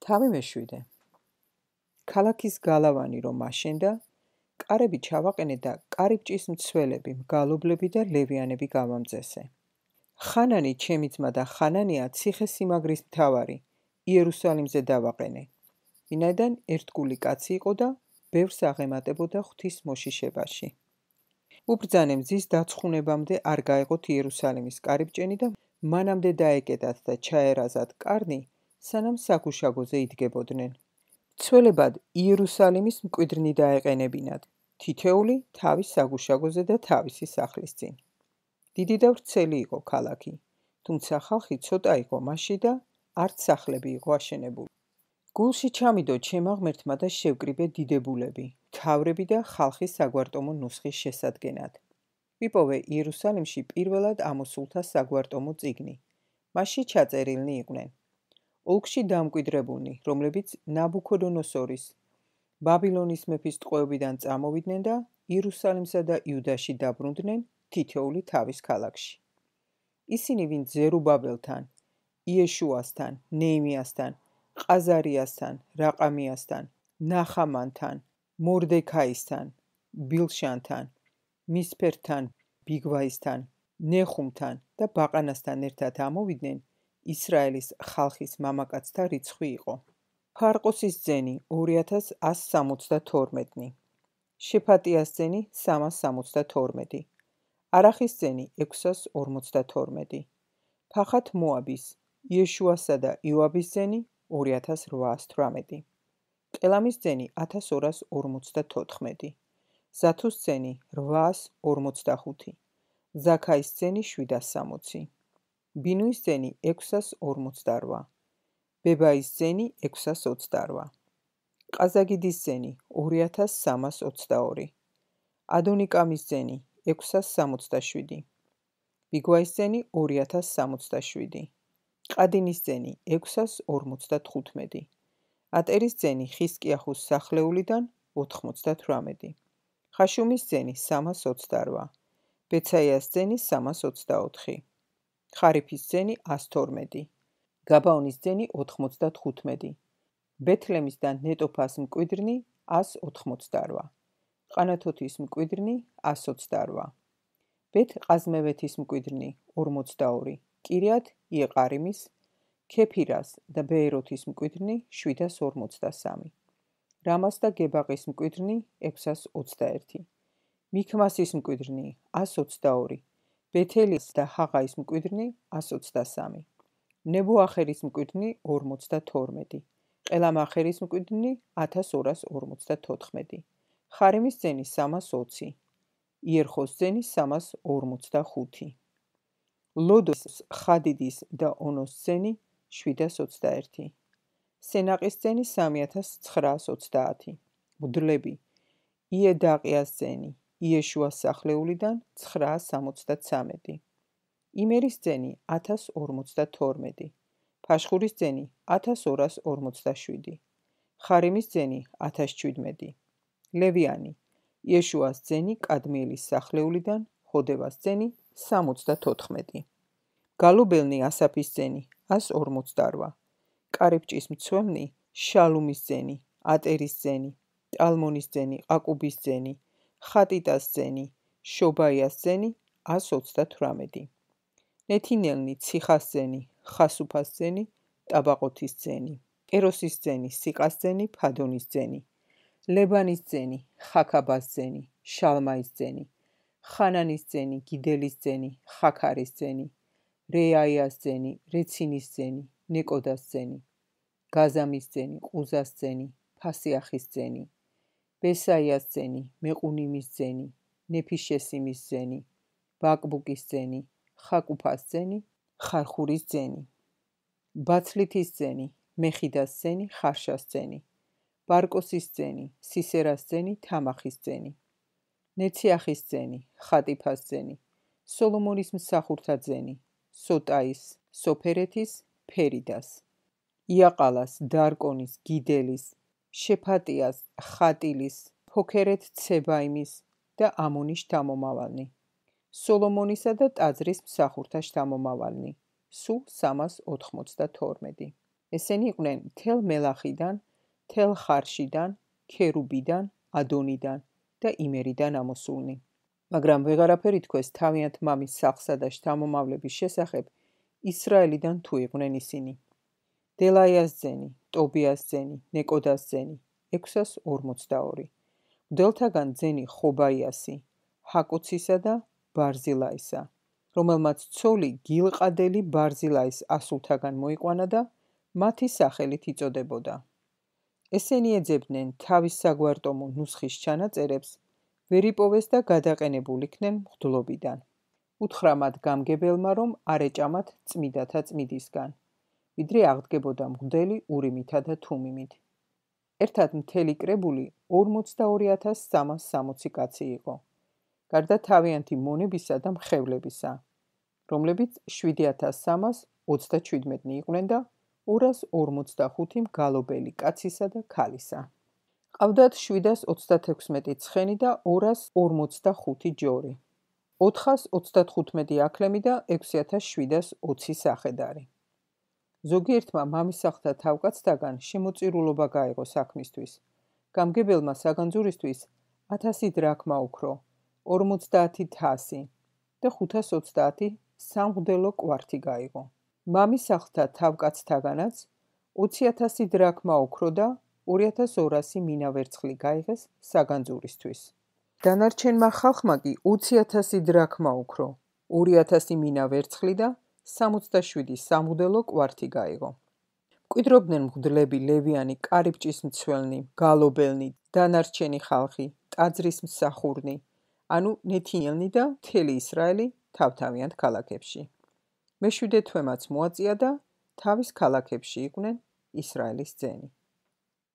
თავი მეშვიდე. ქალაქის გალავანი რომ აშენდა, კარები ჩავაყენე და კარიბჭის მცველები, მგალობლები და ლევიანები გავამწესე. ხანანი ჩემი ძმა და ხანანია ციხესიმაგრის მთავარი, იერუსალიმზე დავაყენე. ვინაიდან ერთგული კაცი იყო და ბევრს აღემატებოდა ღვთის მოშიშებაში. უბრძანე მზის დაცხუნებამდე არ გაეღოთ იერუსალიმის კარიბჭენი და მანამდე დაეკეტათ და ჩაერაზათ კარნი, სანამ საგუშაგოზე იდგებოდნენ. მცველებად იერუსალიმის მკვიდრნი დაეყენებინათ, თითეული თავის საგუშაგოზე და თავისი სახლის წინ. დიდი და ვრცელი იყო ქალაქი, თუმცა ხალხი ცოტა იყო მასში და არც სახლები იყო აშენებული. გულში ჩამიდო ჩემმა ღმერთმა და შევკრიბე დიდებულები, მთავრები და ხალხის საგვარტომო ნუსხის შესადგენად. ვიპოვე იერუსალიმში პირველად ამოსულთა საგვარტომო წიგნი. მასში ჩაწერილნი იყვნენ. ოლქში დამკვიდრებულნი, რომლებიც ნაბუქოდონოსორის, ბაბილონის მეფის ტყვეობიდან წამოვიდნენ და იერუსალიმსა და იუდაში დაბრუნდნენ თითოეული თავის ქალაქში. ისინი, ვინც ზერუბაბელთან, იეშუასთან, ნეიმიასთან, ყაზარიასთან, რაყამიასთან, ნახამანთან, მორდექაისთან, ბილშანთან, მისფერთან, ბიგვაისთან, ნეხუმთან და ბაყანასთან ერთად ამოვიდნენ, ისრაელის ხალხის მამაკაცთა რიცხვი იყო. ფარყოსის ძენი 2172, შეფატიას ძენი 372, არახის ძენი 652, ფახათ მოაბის, იეშუასა და იოაბის ძენი 2818, ყელამის ძენი 1254, ზათუს ძენი 845, ზაქაის ძენი 760, ბინუის ძენი 648, ბებაის ძენი 628, ყაზაგიდის ძენი 2322, ადონიკამის ძენი 667, ბიგვაის ძენი 2067, ყადინის ძენი 655, ატერის ძენი ხისკიახუს სახლეულიდან 98, ხაშუმის ძენი 328, ბეცაიას ძენი 324, ხარიფის ძენი 112, გაბაონის ძენი 95, ბეთლემის და ნეტოფას მკვიდრნი 188, ყანათოთის მკვიდრნი 128, ბეთ ყაზმევეთის მკვიდრნი 42, კირიათ იეყარიმის, ქეფირას და ბეეროთის მკვიდრნი 753, რამას და გებაყის მკვიდრნი 621, მიქმასის მკვიდრნი 122, ბეთელის და ჰაღაის მკვიდრნი 123, ნებუახერის მკვიდრნი 42, ყელამახერის მკვიდრნი 1254, ხარიმის ძენი 320, იერხოს ძენი 345, ლოდოს, ხადიდის და ონოს ძენი 721, სენაყის ძენი 3930, მდლები, იედაყიას ძენი, იეშუას სახლეულიდან 963, იმერის ძენი 1052, ფაშხურის ძენი 1247, ხარიმის ძენი 1017, ლევიანი, იეშუას ძენი კადმიელის სახლეულიდან, ჰოდევას ძენი 74, გალობელნი ასაფის ძენი 148, კარიბჭის მცველნი შალუმის ძენი, ატერის ძენი, ტალმონის ძენი, ყაკუბის ძენი, ხატიტას ძენი, შობაიას ძენი 128, ნეთინელნი ციხას ძენი, ხასუფას ძენი, ტაბაყოთის ძენი, კეროსის ძენი, სიყას ძენი, ფადონის ძენი, ლებანის ძენი, ხაქაბას ძენი, შალმაის ძენი, ხანანის ძენი, გიდელის ძენი, ხაქარის ძენი, რეაიას ძენი, რეცინის ძენი, ნეკოდას ძენი, გაზამის ძენი, ყუზას ძენი, ფასიახის ძენი, ბესაიას ძენი, მეყუნიმის ძენი, ნეფიშესიმის ძენი, ბაკბუკის ძენი, ხაკუფას ძენი, ხარხურის ძენი, ბაცლითის ძენი, მეხიდას ძენი, ხარშას ძენი, ბარკოსის ძენი, სისერას ძენი, თამახის ძენი, ნეციახის ძენი, ხატიფას ძენი, სოლომონის მსახურთა ძენი, სოტაის, სოფერეთის, ფერიდას, იაყალას, დარკონის, გიდელის, შეფატიას, ხატილის, ფოქერეთ ცებაიმის და ამონის შთამომავალნი, სოლომონისა და ტაძრის მსახურთა შთამომავალნი, სულ 392. ესენი იყვნენ თელ მელახიდან, თელ ხარშიდან, ქერუბიდან, ადონიდან და იმერიდან ამოსულნი. მაგრამ ვეღარაფერი თქვეს თავიანთ მამის სახლსა და შთამომავლების შესახებ ისრაელიდან თუ იყვნენ ისინი. დელაიას ძენი, ტობიას ძენი, ნეკოდას ძენი, 642. მღვდელთაგან ძენი ხობაიასი, ჰაკოცისა და ბარზილაისა, რომელმაც ცოლი გილყადელი ბარზილაის ასულთაგან მოიყვანა და მათი სახელით იწოდებოდა. ესენი ეძებდნენ თავის საგვარტომო ნუსხის ჩანაწერებს, ვერ იპოვეს და გადაყენებულ იქნენ მღვდლობიდან. უთხრა მათ გამგებელმა, რომ არ ეჭამათ წმიდათა წმიდისგან, ვიდრე აღდგებოდა მღვდელი ურიმითა და თუმიმით. ერთად მთელი კრებული 42,360 კაცი იყო, გარდა თავიანთი მონებისა და მხევლებისა, რომლებიც 7,337 იყვნენ და 245 მგალობელი კაცისა და ქალისა. ყავდათ 736 ცხენი და 245 ჯორი, 435 აქლემი და 6720 სახედარი. ზოგიერთმა მამისახლთა თავკაცთაგან შემოწირულობა გაიღო საქმისთვის. გამგებელმა საგანძურისთვის 1000 დრაქმა ოქრო, 50 თასი და 530 სამღვდელო კვართი გაიღო. მამისახლთა თავკაცთაგანაც 20,000 დრაქმა ოქრო და 2200 მინა ვერცხლი გაიღეს საგანძურისთვის. დანარჩენმა ხალხმა კი 20,000 დრაქმა ოქრო, 2000 მინა ვერცხლი და 67 სამღვდელო კვართი გაიღო. მკვიდრობდნენ მღვდლები, ლევიანი, კარიბჭის მცველნი, მგალობელნი, დანარჩენი ხალხი, ტაძრის მსახურნი, ანუ ნეთინელნი და მთელი ისრაელი თავთავიანთ ქალაქებში. მე-7 თვემაც მოაწია და თავის ქალაქებში იყვნენ ისრაელის ძენი.